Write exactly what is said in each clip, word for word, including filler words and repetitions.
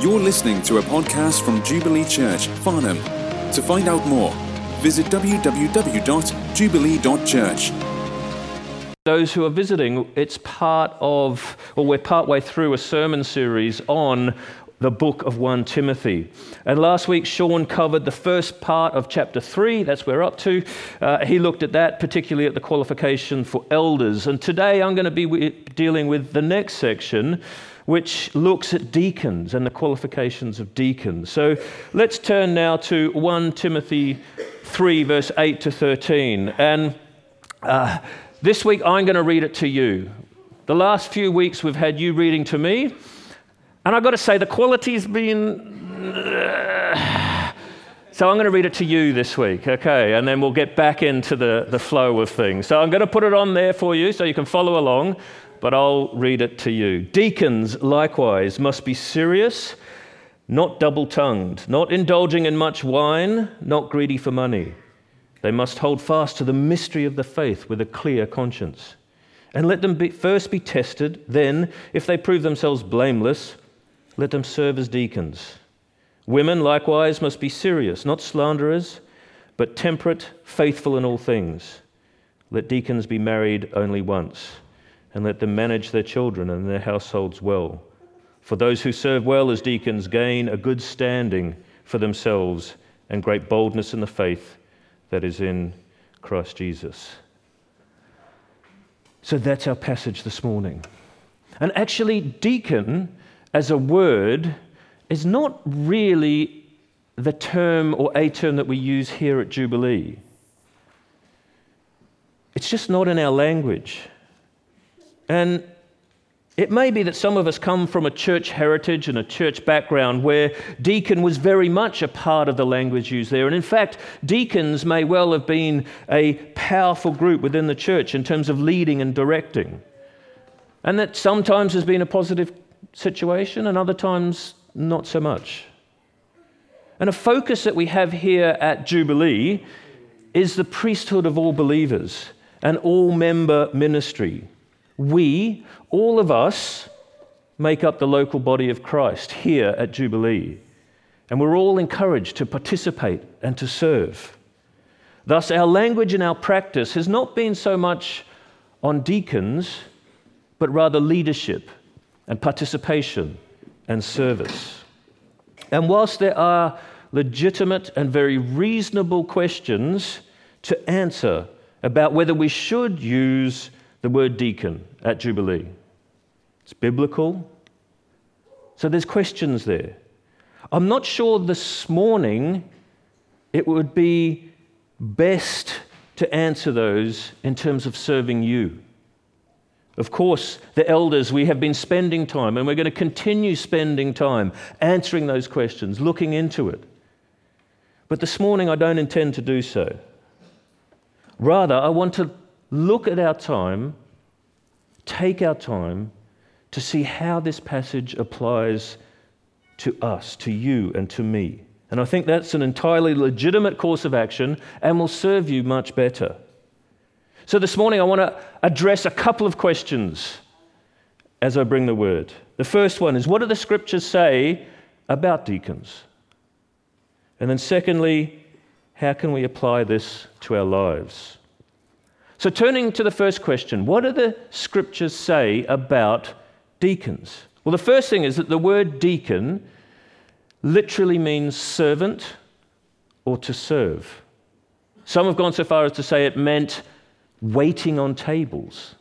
You're listening to a podcast from Jubilee Church, Farnham. To find out more, visit w w w dot jubilee dot church. Those who are visiting, it's part of, or we're partway through a sermon series on the book of First Timothy. And last week, Sean covered the first part of chapter three. That's where we're up to. Uh, he looked at that, particularly at the qualification for elders. And today I'm going to be w- dealing with the next section, which looks at deacons and the qualifications of deacons. So let's turn now to First Timothy three, verse eight to thirteen. And uh, this week I'm going to read it to you. The last few weeks we've had you reading to me. And I've got to say, the quality's been... Uh, so I'm going to read it to you this week, okay? And then we'll get back into the, the flow of things. So I'm going to put it on there for you so you can follow along, but I'll read it to you. Deacons, likewise, must be serious, not double-tongued, not indulging in much wine, not greedy for money. They must hold fast to the mystery of the faith with a clear conscience. And let them be, first be tested, then, if they prove themselves blameless, let them serve as deacons. Women, likewise, must be serious, not slanderers, but temperate, faithful in all things. Let deacons be married only once, and let them manage their children and their households well. For those who serve well as deacons gain a good standing for themselves and great boldness in the faith that is in Christ Jesus. So that's our passage this morning. And actually, deacon as a word is not really the term or a term that we use here at Jubilee. It's just not in our language. And it may be that some of us come from a church heritage and a church background where deacon was very much a part of the language used there. And in fact, deacons may well have been a powerful group within the church in terms of leading and directing. And that sometimes has been a positive situation and other times not so much. And a focus that we have here at Jubilee is the priesthood of all believers and all member ministry. We, all of us, make up the local body of Christ here at Jubilee. And we're all encouraged to participate and to serve. Thus, our language and our practice has not been so much on deacons, but rather leadership and participation and service. And whilst there are legitimate and very reasonable questions to answer about whether we should use the word deacon at Jubilee, it's biblical. So there's questions there. I'm not sure this morning it would be best to answer those in terms of serving you. Of course, the elders, we have been spending time, and we're going to continue spending time answering those questions, looking into it. But this morning, I don't intend to do so. Rather, I want to look at our time, take our time to see how this passage applies to us, to you, and to me. And I think that's an entirely legitimate course of action and will serve you much better. So this morning I want to address a couple of questions as I bring the word. The first one is, what do the scriptures say about deacons? And then secondly, how can we apply this to our lives? So turning to the first question, what do the scriptures say about deacons? Well, the first thing is that the word deacon literally means servant or to serve. Some have gone so far as to say it meant waiting on tables.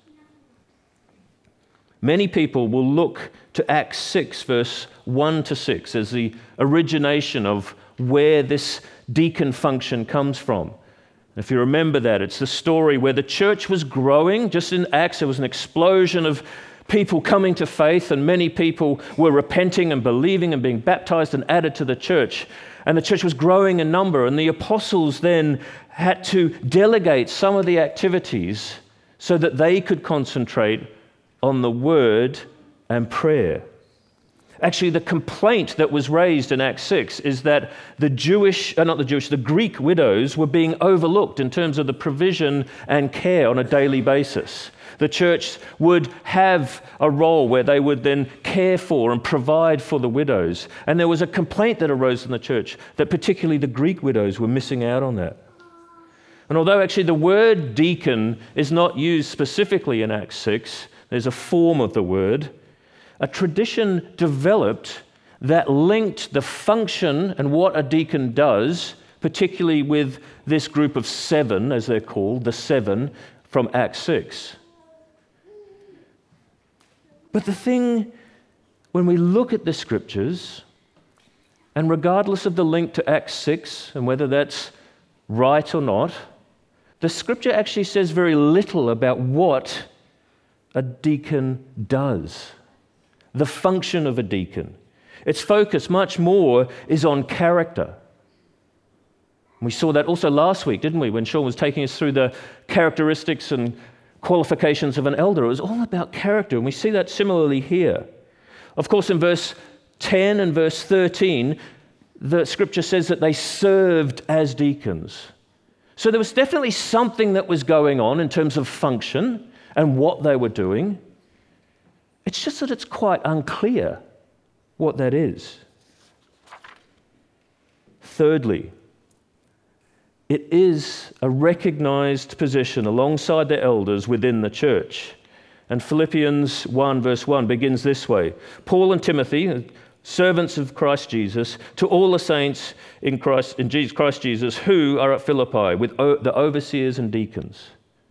Many people will look to Acts six, verse one to six, as the origination of where this deacon function comes from. If you remember that, it's the story where the church was growing. Just in Acts, there was an explosion of people coming to faith, and many people were repenting and believing and being baptized and added to the church. And the church was growing in number, and the apostles then had to delegate some of the activities so that they could concentrate on the word and prayer. Actually, the complaint that was raised in Acts six is that the Jewish, uh, not the Jewish, the Greek widows were being overlooked in terms of the provision and care on a daily basis. The church would have a role where they would then care for and provide for the widows. And there was a complaint that arose in the church that particularly the Greek widows were missing out on that. And although actually the word deacon is not used specifically in Acts six, there's a form of the word, a tradition developed that linked the function and what a deacon does, particularly with this group of seven, as they're called, the seven from Acts six. But the thing, when we look at the scriptures, and regardless of the link to Acts six and whether that's right or not, the scripture actually says very little about what a deacon does, the function of a deacon. Its focus much more is on character. We saw that also last week, didn't we, when Sean was taking us through the characteristics and qualifications of an elder. It was all about character, and we see that similarly here. Of course, in verse ten and verse thirteen, the scripture says that they served as deacons. So there was definitely something that was going on in terms of function and what they were doing. It's just that it's quite unclear what that is. Thirdly, it is a recognized position alongside the elders within the church. And Philippians one verse one begins this way: Paul and Timothy, servants of Christ Jesus, to all the saints in Christ, in Jesus, Christ Jesus, who are at Philippi, with o- the overseers and deacons.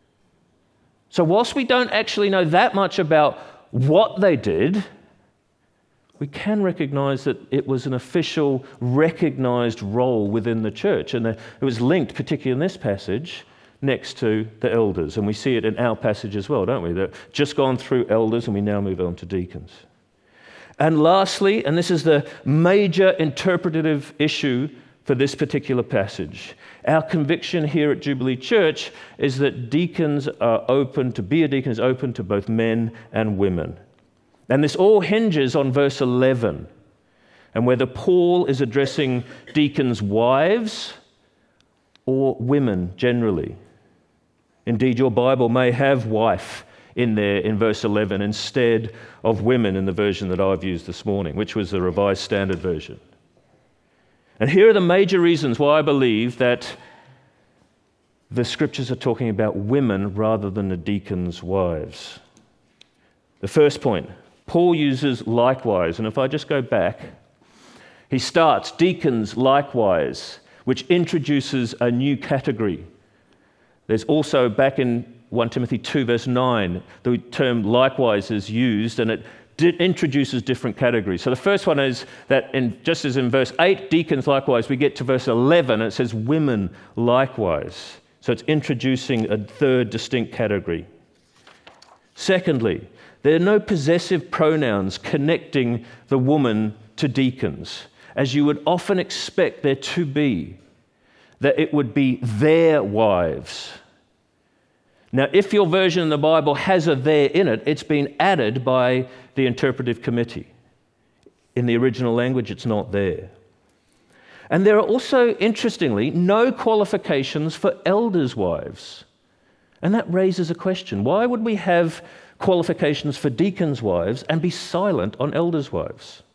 So whilst we don't actually know that much about what they did, we can recognize that it was an official, recognized role within the church. And it was linked, particularly in this passage, next to the elders. And we see it in our passage as well, don't we? They've just gone through elders and we now move on to deacons. And lastly, and this is the major interpretative issue for this particular passage, our conviction here at Jubilee Church is that deacons are open, to be a deacon is open to both men and women. And this all hinges on verse eleven, and whether Paul is addressing deacons' wives or women generally. Indeed, your Bible may have wife in there in verse eleven instead of women in the version that I've used this morning, which was the Revised Standard Version. And here are the major reasons why I believe that the scriptures are talking about women rather than the deacons' wives. The first point, Paul uses likewise, and if I just go back, he starts deacons likewise, which introduces a new category. There's also back in First Timothy two verse nine, the term likewise is used, and it It introduces different categories. So the first one is that in, just as in verse eight, deacons likewise, we get to verse eleven, and it says women likewise. So it's introducing a third distinct category. Secondly, there are no possessive pronouns connecting the woman to deacons, as you would often expect there to be, that it would be their wives. Now, if your version of the Bible has a "their" in it, it's been added by the interpretive committee. In the original language, it's not there. And there are also, interestingly, no qualifications for elders' wives. And that raises a question. Why would we have qualifications for deacons' wives and be silent on elders' wives?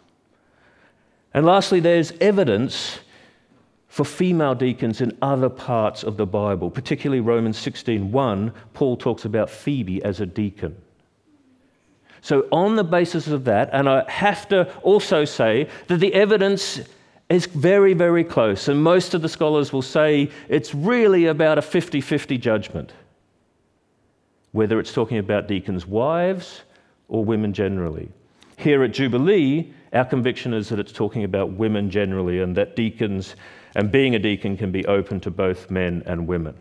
And lastly, there's evidence for female deacons in other parts of the Bible, particularly Romans sixteen one, Paul talks about Phoebe as a deacon. So on the basis of that, and I have to also say that the evidence is very, very close, and most of the scholars will say it's really about a fifty-fifty judgment, whether it's talking about deacons' wives or women generally. Here at Jubilee, our conviction is that it's talking about women generally, and that deacons and being a deacon can be open to both men and women.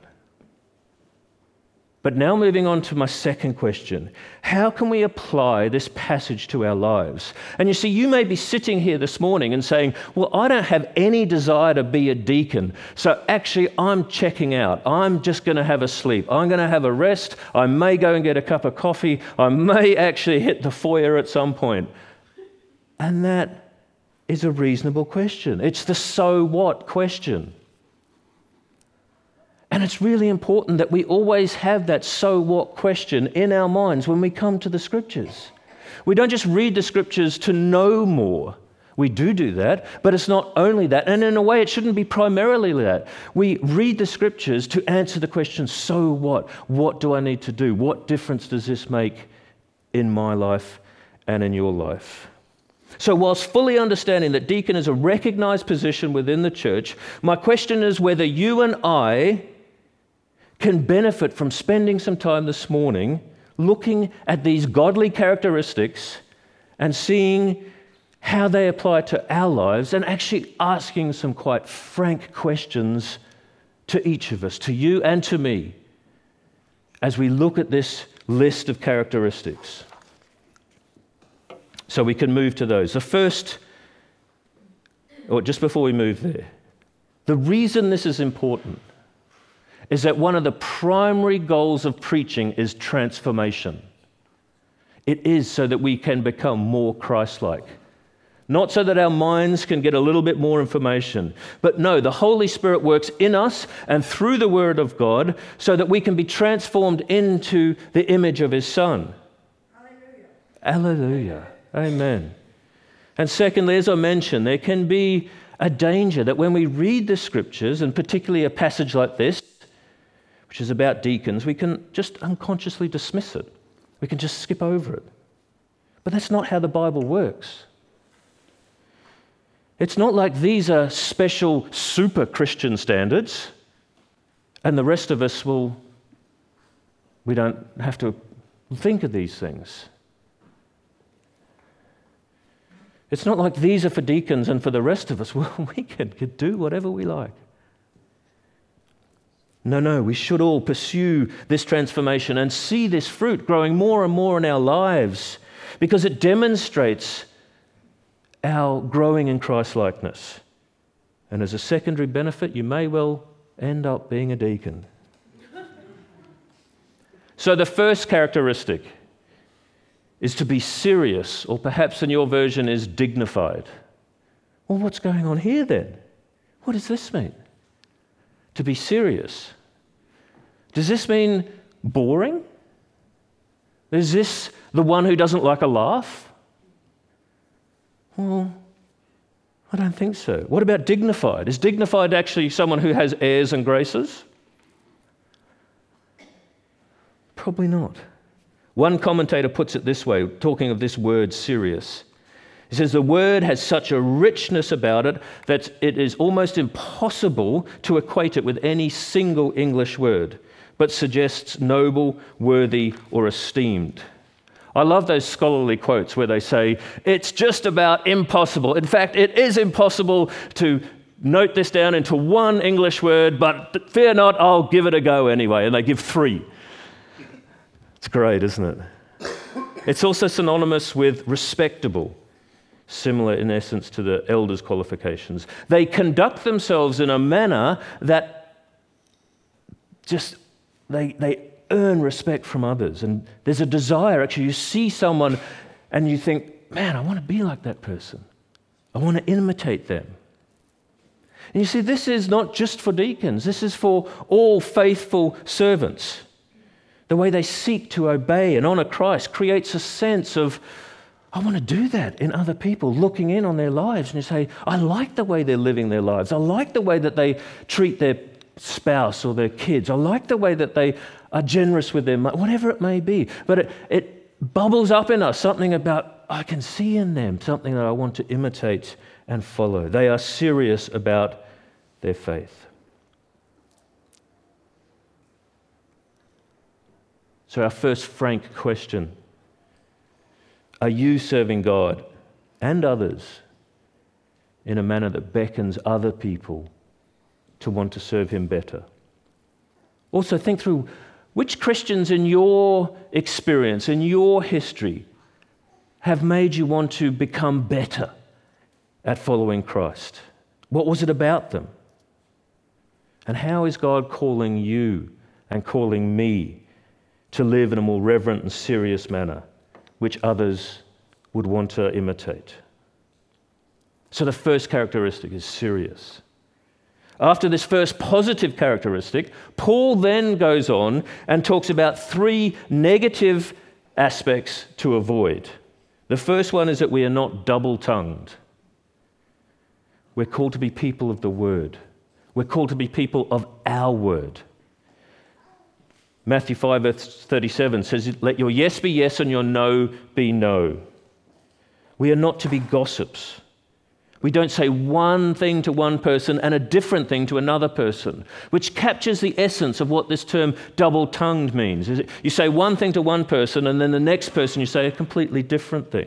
But now moving on to my second question, how can we apply this passage to our lives? And you see, you may be sitting here this morning and saying, well, I don't have any desire to be a deacon, so actually I'm checking out. I'm just going to have a sleep. I'm going to have a rest. I may go and get a cup of coffee. I may actually hit the foyer at some point. And that is a reasonable question. It's the so what question. And it's really important that we always have that so what question in our minds when we come to the Scriptures. We don't just read the Scriptures to know more. We do do that, but it's not only that. And in a way, it shouldn't be primarily that. We read the Scriptures to answer the question, so what? What do I need to do? What difference does this make in my life and in your life? So whilst fully understanding that deacon is a recognized position within the church, my question is whether you and I can benefit from spending some time this morning looking at these godly characteristics and seeing how they apply to our lives and actually asking some quite frank questions to each of us, to you and to me, as we look at this list of characteristics. So we can move to those. The first, or just before we move there, the reason this is important is that one of the primary goals of preaching is transformation. It is so that we can become more Christ-like. Not so that our minds can get a little bit more information, but no, the Holy Spirit works in us and through the Word of God so that we can be transformed into the image of His Son. Hallelujah. Hallelujah. Amen. And secondly, as I mentioned, there can be a danger that when we read the Scriptures, and particularly a passage like this, which is about deacons, we can just unconsciously dismiss it. We can just skip over it. But that's not how the Bible works. It's not like these are special super Christian standards and the rest of us will, we don't have to think of these things. It's not like these are for deacons and for the rest of us, well, we can, can do whatever we like. No, no, we should all pursue this transformation and see this fruit growing more and more in our lives because it demonstrates our growing in Christ-likeness. And as a secondary benefit, you may well end up being a deacon. So the first characteristic is to be serious, or perhaps in your version is dignified. Well, what's going on here then? What does this mean? To be serious. Does this mean boring? Is this the one who doesn't like a laugh? Well, I don't think so. What about dignified? Is dignified actually someone who has airs and graces? Probably not. One commentator puts it this way, talking of this word serious. He says the word has such a richness about it that it is almost impossible to equate it with any single English word, but suggests noble, worthy, or esteemed. I love those scholarly quotes where they say, it's just about impossible. In fact, it is impossible to note this down into one English word, but fear not, I'll give it a go anyway. And they give three. It's great, isn't it? It's also synonymous with respectable, similar in essence to the elders' qualifications. They conduct themselves in a manner that just, they they earn respect from others. And there's a desire, actually, you see someone and you think, man, I want to be like that person. I want to imitate them. And you see, this is not just for deacons. This is for all faithful servants. The way they seek to obey and honor Christ creates a sense of, I want to do that in other people, looking in on their lives. And you say, I like the way they're living their lives. I like the way that they treat their spouse or their kids. I like the way that they are generous with their money, whatever it may be. But it, it bubbles up in us something about, I can see in them something that I want to imitate and follow. They are serious about their faith. So our first frank question, are you serving God and others in a manner that beckons other people to want to serve Him better? Also think through which Christians in your experience, in your history, have made you want to become better at following Christ? What was it about them? And how is God calling you and calling me to live in a more reverent and serious manner, which others would want to imitate? So the first characteristic is serious. After this first positive characteristic, Paul then goes on and talks about three negative aspects to avoid. The first one is that we are not double-tongued. We're called to be people of the word. We're called to be people of our word. Matthew five verse thirty-seven says, "Let your yes be yes and your no be no." We are not to be gossips. We don't say one thing to one person and a different thing to another person, which captures the essence of what this term double-tongued means. Is it, you say one thing to one person and then the next person you say a completely different thing.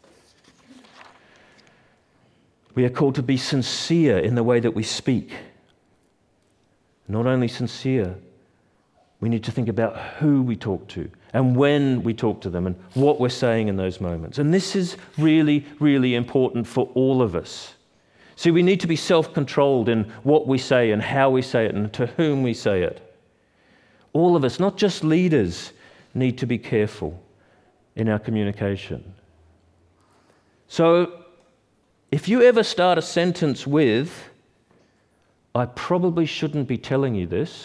We are called to be sincere in the way that we speak. Not only sincere, we need to think about who we talk to and when we talk to them and what we're saying in those moments. And this is really, really important for all of us. See, we need to be self-controlled in what we say and how we say it and to whom we say it. All of us, not just leaders, need to be careful in our communication. So, if you ever start a sentence with, "I probably shouldn't be telling you this,"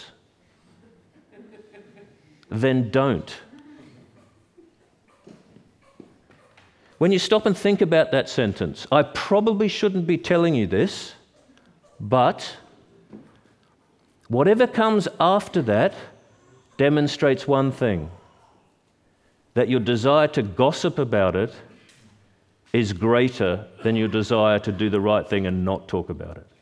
then don't. When you stop and think about that sentence, "I probably shouldn't be telling you this, but," whatever comes after that demonstrates one thing, that your desire to gossip about it is greater than your desire to do the right thing and not talk about it.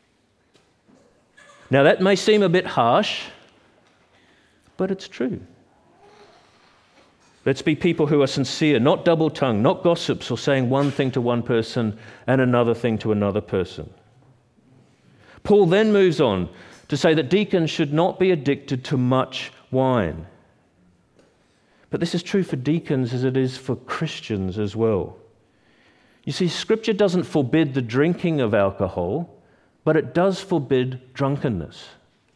Now that may seem a bit harsh, but it's true. Let's be people who are sincere, not double-tongued, not gossips or saying one thing to one person and another thing to another person. Paul then moves on to say that deacons should not be addicted to much wine. But this is true for deacons as it is for Christians as well. You see, Scripture doesn't forbid the drinking of alcohol, but it does forbid drunkenness.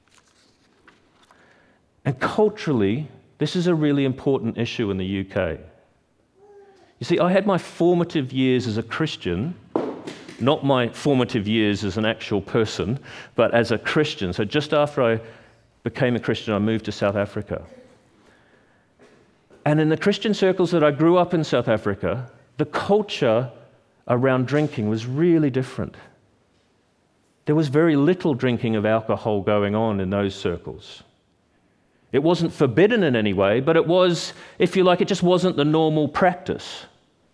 And culturally, this is a really important issue in the U K. You see, I had my formative years as a Christian, not my formative years as an actual person, but as a Christian. So just after I became a Christian, I moved to South Africa. And in the Christian circles that I grew up in South Africa, the culture around drinking was really different. There was very little drinking of alcohol going on in those circles. It wasn't forbidden in any way, but it was, if you like, it just wasn't the normal practice.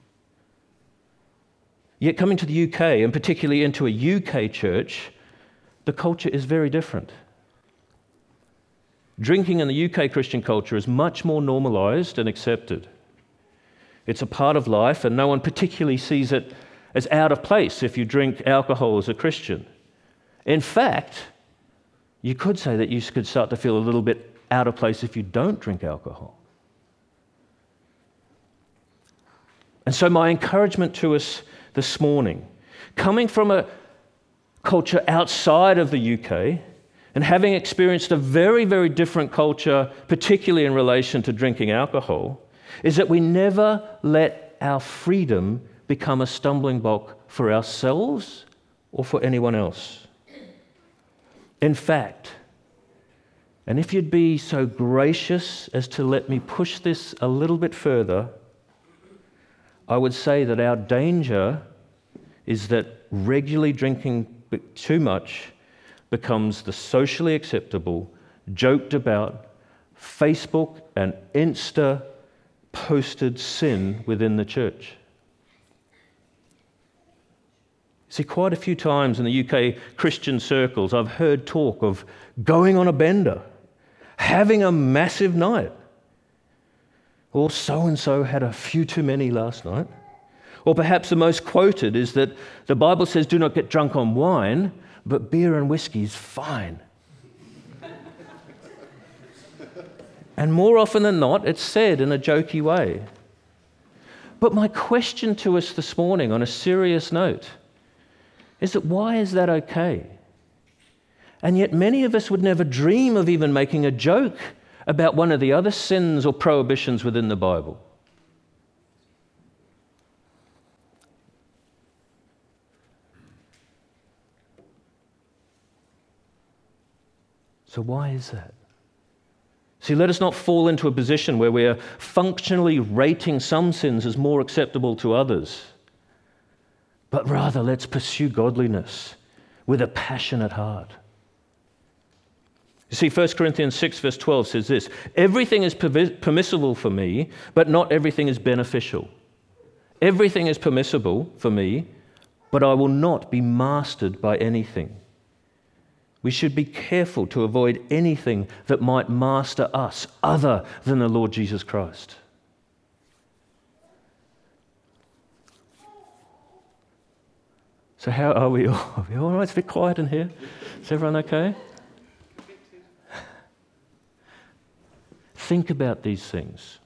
Yet coming to the U K, and particularly into a U K church, the culture is very different. Drinking in the U K Christian culture is much more normalized and accepted. It's a part of life, and no one particularly sees it as out of place if you drink alcohol as a Christian. In fact, you could say that you could start to feel a little bit out of place if you don't drink alcohol. And so my encouragement to us this morning, coming from a culture outside of the U K and having experienced a very, very different culture, particularly in relation to drinking alcohol, is that we never let our freedom become a stumbling block for ourselves or for anyone else. In fact, and if you'd be so gracious as to let me push this a little bit further, I would say that our danger is that regularly drinking too much becomes the socially acceptable, joked about, Facebook and Insta posted sin within the church. See, quite a few times in the U K Christian circles, I've heard talk of going on a bender, having a massive night, or so-and-so had a few too many last night. Or perhaps the most quoted is that the Bible says, do not get drunk on wine, but beer and whiskey is fine. And more often than not, it's said in a jokey way. But my question to us this morning, on a serious note, is that why is that okay? And yet many of us would never dream of even making a joke about one of the other sins or prohibitions within the Bible. So why is that? See, let us not fall into a position where we are functionally rating some sins as more acceptable to others, but rather let's pursue godliness with a passionate heart. You see, First Corinthians six verse twelve says this, everything is permissible for me, but not everything is beneficial. Everything is permissible for me, but I will not be mastered by anything. We should be careful to avoid anything that might master us other than the Lord Jesus Christ. So how are we all? Are we all right? It's a bit quiet in here. Is everyone okay? Think about these things.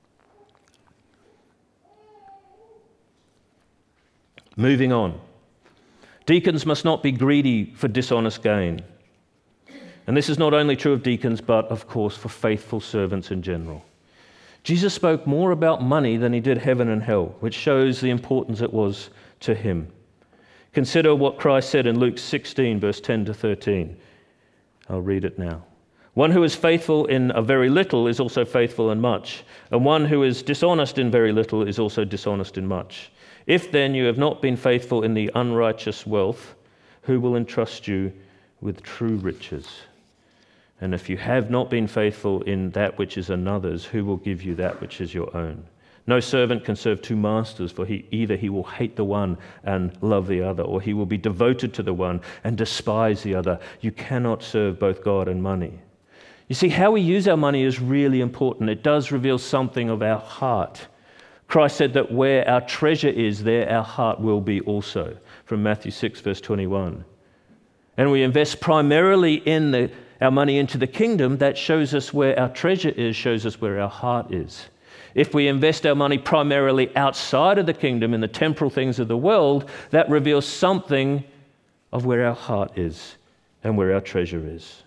Moving on. Deacons must not be greedy for dishonest gain. And this is not only true of deacons, but of course for faithful servants in general. Jesus spoke more about money than he did heaven and hell, which shows the importance it was to him. Consider what Christ said in Luke sixteen, verse ten to thirteen. I'll read it now. One who is faithful in a very little is also faithful in much, and one who is dishonest in very little is also dishonest in much. If then you have not been faithful in the unrighteous wealth, who will entrust you with true riches? And if you have not been faithful in that which is another's, who will give you that which is your own? No servant can serve two masters, for he, either he will hate the one and love the other, or he will be devoted to the one and despise the other. You cannot serve both God and money. You see, how we use our money is really important. It does reveal something of our heart. Christ said that where our treasure is, there our heart will be also, from Matthew six, verse twenty-one. And we invest primarily in the, our money into the kingdom, that shows us where our treasure is, shows us where our heart is. If we invest our money primarily outside of the kingdom, in the temporal things of the world, that reveals something of where our heart is and where our treasure is.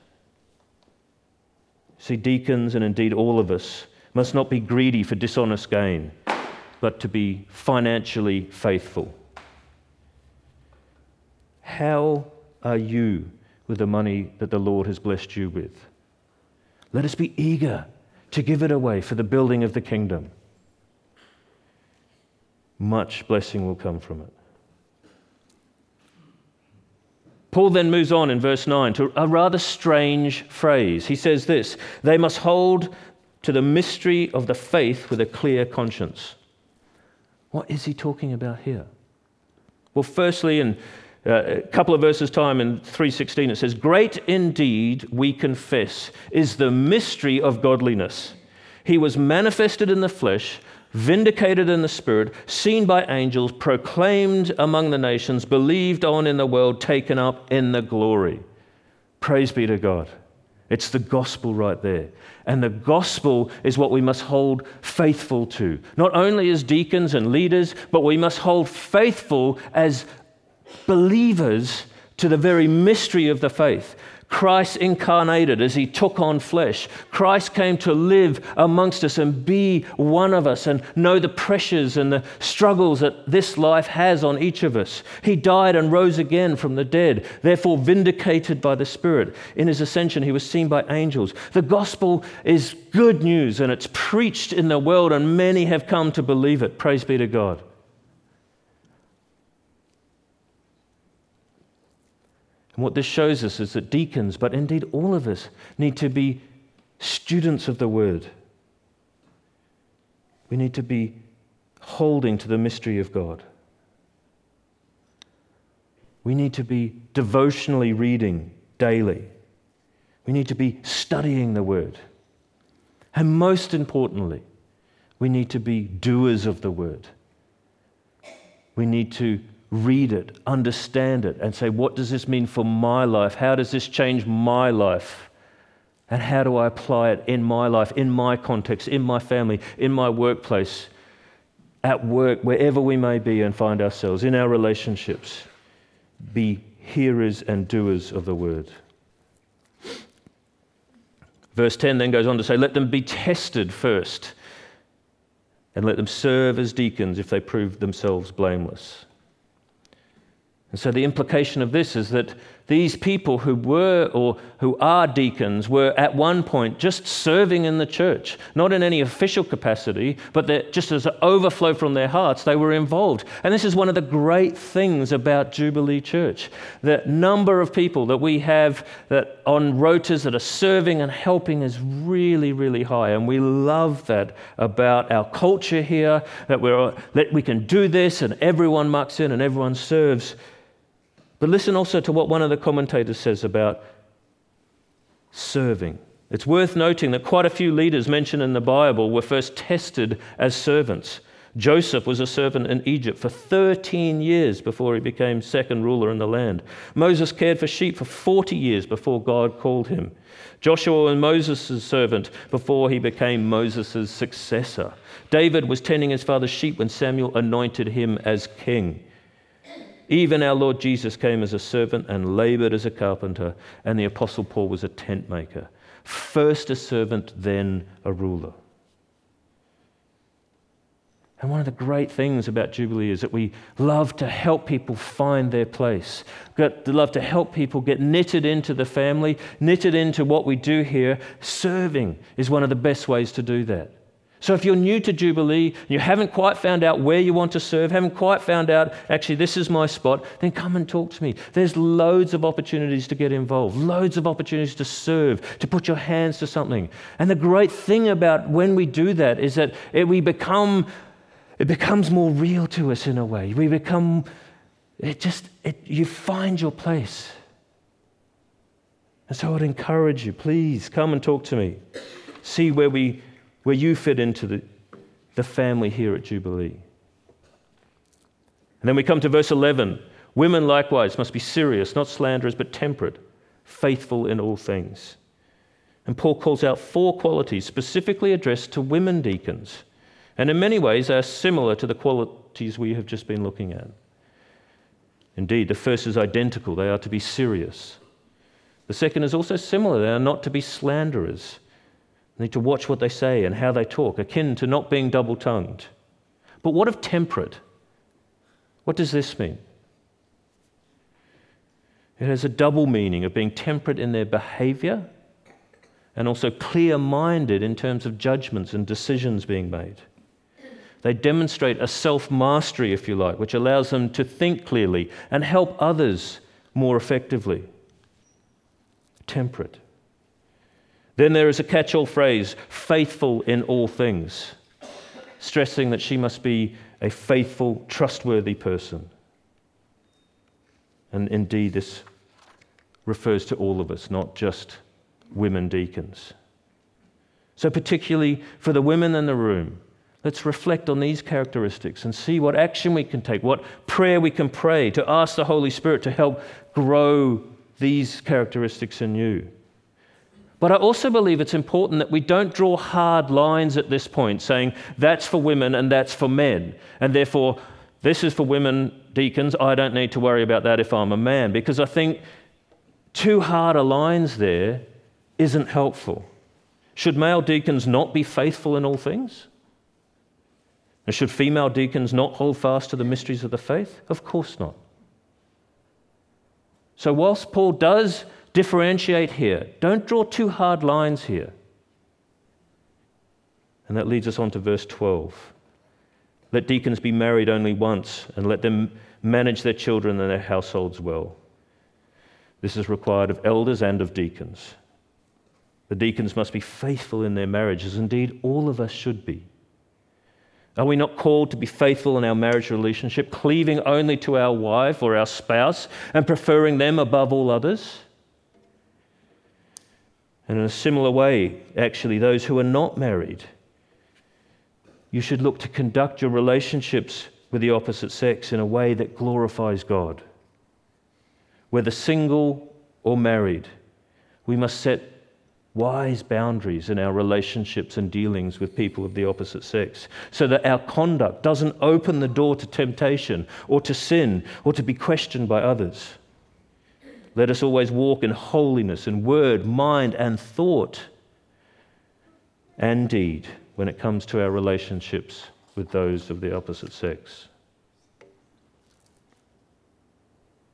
See, deacons, and indeed all of us, must not be greedy for dishonest gain, but to be financially faithful. How are you with the money that the Lord has blessed you with? Let us be eager to give it away for the building of the kingdom. Much blessing will come from it. Paul then moves on in verse nine to a rather strange phrase. He says this, they must hold to the mystery of the faith with a clear conscience. What is he talking about here? Well, firstly, in a couple of verses' time in three sixteen, it says, great indeed, we confess, is the mystery of godliness. He was manifested in the flesh, vindicated in the spirit, seen by angels, proclaimed among the nations, believed on in the world, taken up in the glory. Praise be to God. It's the gospel right there. And the gospel is what we must hold faithful to. Not only as deacons and leaders, but we must hold faithful as believers to the very mystery of the faith. Christ incarnated as he took on flesh. Christ came to live amongst us and be one of us and know the pressures and the struggles that this life has on each of us. He died and rose again from the dead, therefore vindicated by the Spirit. In his ascension, he was seen by angels. The gospel is good news, and it's preached in the world, and many have come to believe it. Praise be to God. And what this shows us is that deacons, but indeed all of us, need to be students of the Word. We need to be holding to the mystery of God. We need to be devotionally reading daily. We need to be studying the Word. And most importantly, we need to be doers of the Word. We need to read it, understand it, and say, what does this mean for my life? How does this change my life? And how do I apply it in my life, in my context, in my family, in my workplace, at work, wherever we may be and find ourselves, in our relationships? Be hearers and doers of the word. Verse ten then goes on to say, let them be tested first, and let them serve as deacons if they prove themselves blameless. And so the implication of this is that these people who were or who are deacons were at one point just serving in the church, not in any official capacity, but that just as an overflow from their hearts, they were involved. And this is one of the great things about Jubilee Church. The number of people that we have that on rotas that are serving and helping is really, really high. And we love that about our culture here, that, we're, that we can do this and everyone mucks in and everyone serves. But listen also to what one of the commentators says about serving. It's worth noting that quite a few leaders mentioned in the Bible were first tested as servants. Joseph was a servant in Egypt for thirteen years before he became second ruler in the land. Moses cared for sheep for forty years before God called him. Joshua was Moses' servant before he became Moses' successor. David was tending his father's sheep when Samuel anointed him as king. Even our Lord Jesus came as a servant and labored as a carpenter, and the Apostle Paul was a tent maker. First a servant, then a ruler. And one of the great things about Jubilee is that we love to help people find their place. We love to help people get knitted into the family, knitted into what we do here. Serving is one of the best ways to do that. So if you're new to Jubilee, you haven't quite found out where you want to serve, haven't quite found out, actually, this is my spot, then come and talk to me. There's loads of opportunities to get involved, loads of opportunities to serve, to put your hands to something. And the great thing about when we do that is that it, we become, it becomes more real to us in a way. We become, it just, it, you find your place. And so I'd encourage you, please come and talk to me. See where we where you fit into the, the family here at Jubilee. And then we come to verse eleven. Women likewise must be serious, not slanderers, but temperate, faithful in all things. And Paul calls out four qualities specifically addressed to women deacons. And in many ways, they are similar to the qualities we have just been looking at. Indeed, the first is identical. They are to be serious. The second is also similar. They are not to be slanderers. They need to watch what they say and how they talk, akin to not being double-tongued. But what of temperate? What does this mean? It has a double meaning of being temperate in their behavior and also clear-minded in terms of judgments and decisions being made. They demonstrate a self-mastery, if you like, which allows them to think clearly and help others more effectively. Temperate. Then there is a catch-all phrase, faithful in all things, stressing that she must be a faithful, trustworthy person. And indeed, this refers to all of us, not just women deacons. So particularly for the women in the room, let's reflect on these characteristics and see what action we can take, what prayer we can pray to ask the Holy Spirit to help grow these characteristics in you. But I also believe it's important that we don't draw hard lines at this point, saying that's for women and that's for men. And therefore, this is for women deacons. I don't need to worry about that if I'm a man. Because I think too hard a lines there isn't helpful. Should male deacons not be faithful in all things? And should female deacons not hold fast to the mysteries of the faith? Of course not. So whilst Paul does differentiate here, don't draw too hard lines here. And that leads us on to verse twelve. Let deacons be married only once, and let them manage their children and their households well. This is required of elders and of deacons. The deacons must be faithful in their marriages. Indeed, all of us should be. Are we not called to be faithful in our marriage relationship, cleaving only to our wife or our spouse and preferring them above all others? And in a similar way, actually, those who are not married, you should look to conduct your relationships with the opposite sex in a way that glorifies God. Whether single or married, we must set wise boundaries in our relationships and dealings with people of the opposite sex so that our conduct doesn't open the door to temptation or to sin or to be questioned by others. Let us always walk in holiness in word, mind, and thought and deed when it comes to our relationships with those of the opposite sex.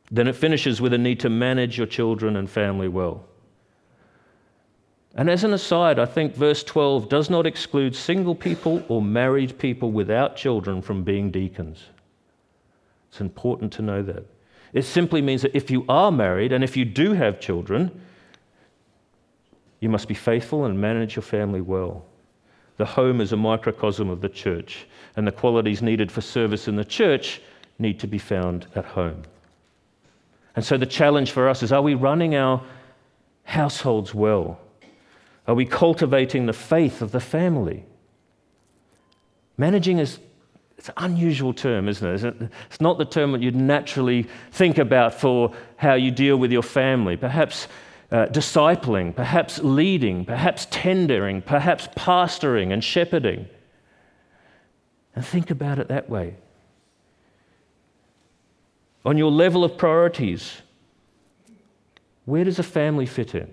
Then it finishes with a need to manage your children and family well. And as an aside, I think verse twelve does not exclude single people or married people without children from being deacons. It's important to know that. It simply means that if you are married and if you do have children, you must be faithful and manage your family well. The home is a microcosm of the church, and the qualities needed for service in the church need to be found at home. And so the challenge for us is, are we running our households well? Are we cultivating the faith of the family? Managing is it's an unusual term, isn't it? It's not the term that you'd naturally think about for how you deal with your family. Perhaps uh, discipling, perhaps leading, perhaps tendering, perhaps pastoring and shepherding. And think about it that way. On your level of priorities, where does a family fit in?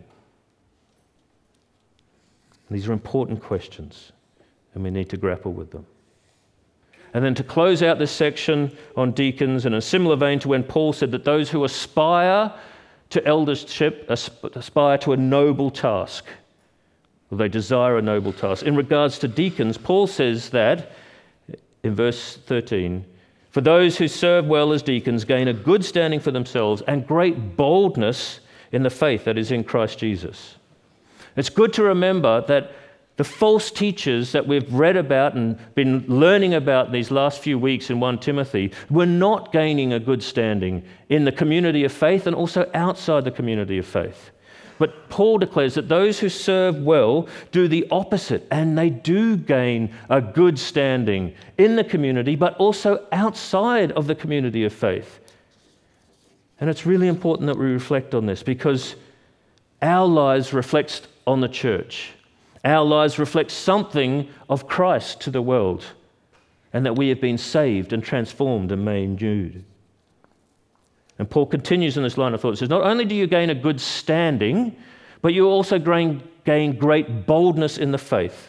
These are important questions, and we need to grapple with them. And then to close out this section on deacons, in a similar vein to when Paul said that those who aspire to eldership aspire to a noble task, or they desire a noble task. In regards to deacons, Paul says that, in verse thirteen, for those who serve well as deacons gain a good standing for themselves and great boldness in the faith that is in Christ Jesus. It's good to remember that the false teachers that we've read about and been learning about these last few weeks in First Timothy were not gaining a good standing in the community of faith and also outside the community of faith. But Paul declares that those who serve well do the opposite, and they do gain a good standing in the community, but also outside of the community of faith. And it's really important that we reflect on this, because our lives reflect on the church. Our lives reflect something of Christ to the world, and that we have been saved and transformed and made new. And Paul continues in this line of thought. It says, not only do you gain a good standing, but you also gain, gain great boldness in the faith.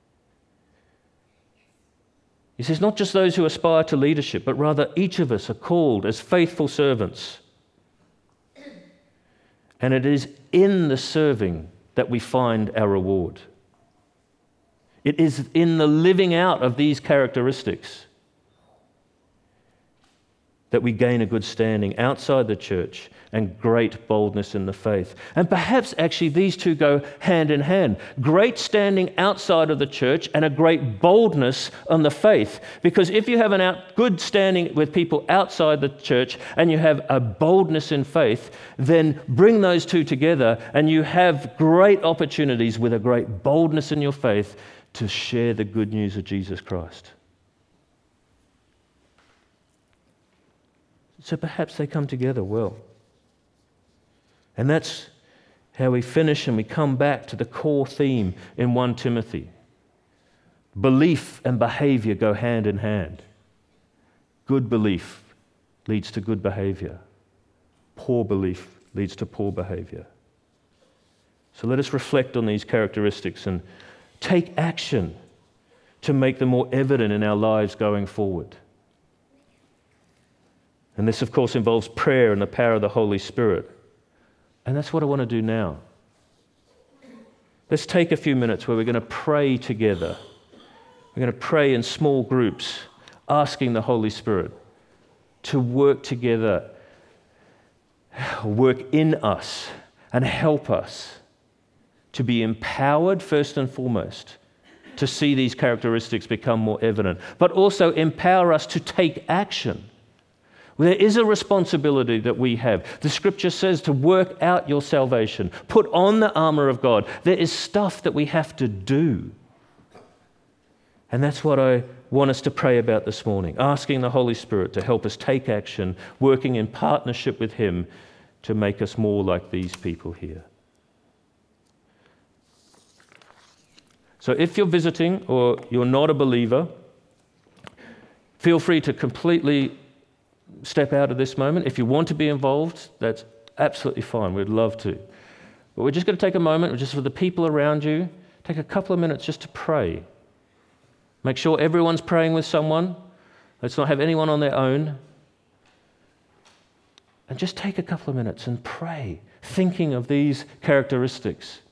He says, not just those who aspire to leadership, but rather each of us are called as faithful servants. And it is in the serving that we find our reward. It is in the living out of these characteristics that we gain a good standing outside the church and great boldness in the faith. And perhaps actually these two go hand in hand. Great standing outside of the church and a great boldness on the faith. Because if you have a out, good standing with people outside the church and you have a boldness in faith, then bring those two together and you have great opportunities with a great boldness in your faith to share the good news of Jesus Christ. So perhaps they come together well. And that's how we finish and we come back to the core theme in First Timothy. Belief and behavior go hand in hand. Good belief leads to good behavior. Poor belief leads to poor behavior. So let us reflect on these characteristics and take action to make them more evident in our lives going forward. And this, of course, involves prayer and the power of the Holy Spirit. And that's what I want to do now. Let's take a few minutes where we're going to pray together. We're going to pray in small groups, asking the Holy Spirit to work together, work in us, and help us to be empowered first and foremost to see these characteristics become more evident, but also empower us to take action. There is a responsibility that we have. The scripture says to work out your salvation. Put on the armor of God. There is stuff that we have to do. And that's what I want us to pray about this morning, asking the Holy Spirit to help us take action, working in partnership with Him to make us more like these people here. So if you're visiting or you're not a believer, feel free to completely step out of this moment. If you want to be involved, that's absolutely fine. We'd love to. But we're just going to take a moment, just for the people around you, take a couple of minutes just to pray. Make sure everyone's praying with someone. Let's not have anyone on their own. And just take a couple of minutes and pray, thinking of these characteristics.